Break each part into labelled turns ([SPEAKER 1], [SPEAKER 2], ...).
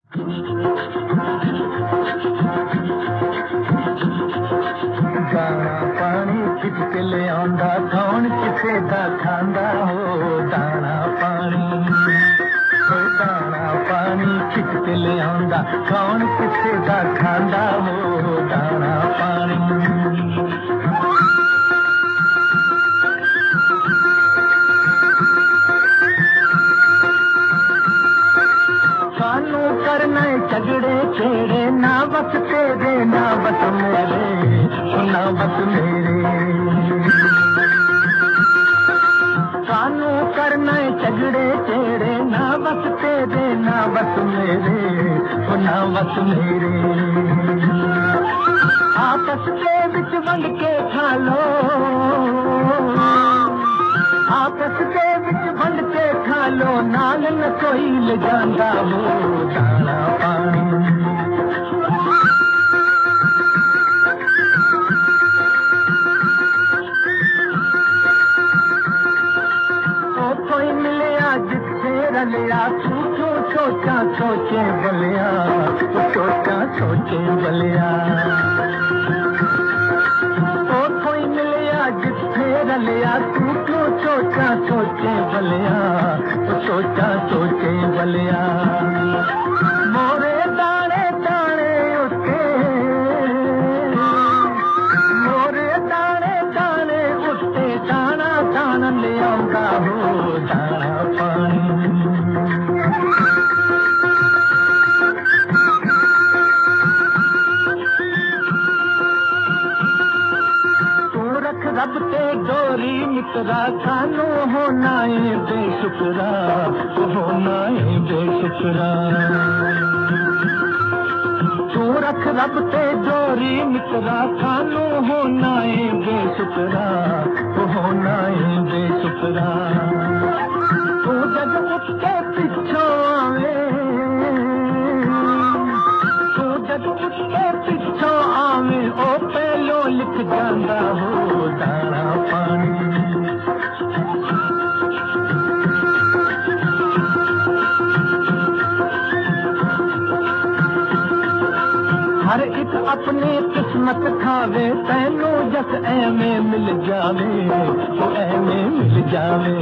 [SPEAKER 1] दाना पानी खिच के ले आंदा कौन किसे दा खांदा हो दाना पानी खिच के ले आंदा कौन किसे दा खांदा हो दाना पानी करना झगड़े छेड़े ना बस तेरे ना बस मेरे ना बस मेरे कानू करना झगड़े छेड़े ना बस तेरे ना बस मेरे ना बस मेरे आपस के बिच वंड के खा लो आपस के बिच वंड के खा लो नाल न कोई ले जांदा हो दाना पानी ओ कोई मिलया जिथे रलिया तू क्यों सोचा सोचे बलिया सोचा सोचे बलिया ओ कोई मिलया जिथे रलिया तू क्यों सोचा सोचे बलिया सोचा सोचे बलिया मोरे दाने दाने उठे मोरे दाने दाने उठे दाना दाना ले आऊंगा हो दाना पानी रब ते डोरी मित्रा खानो होना है बेशुक्रा होना है बेशुक्रा तू रख रब ते डोरी मित्रा खानो होना है बेशुक्रा होना है बेशुक्रा तू जग उठ के पिछों आवे तू जग उठ के पिछों आवे ओ पहलो लिख जांदा हो दाना पानी हर एक अपनी किस्मत खावे तैनू जस ऐਵੇਂ मिल जावे वो ऐਵੇਂ मिल जावे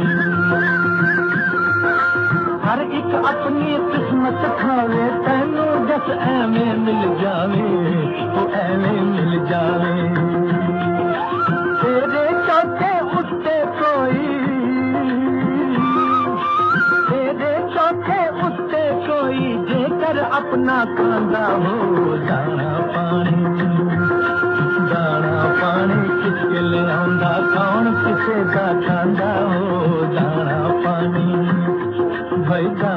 [SPEAKER 1] हर एक अपनी किस्मत खावे तैनू जस ऐਵੇਂ मिल जावे वो ऐਵੇਂ मिल जावे तेरे चौथे उत्ते कोई तेरे चौथे उत्ते कोई जेकर अपना खांदा हो दाना पानी किसके ले आंदा कौन किसे दा खांदा हो दाना पानी भाई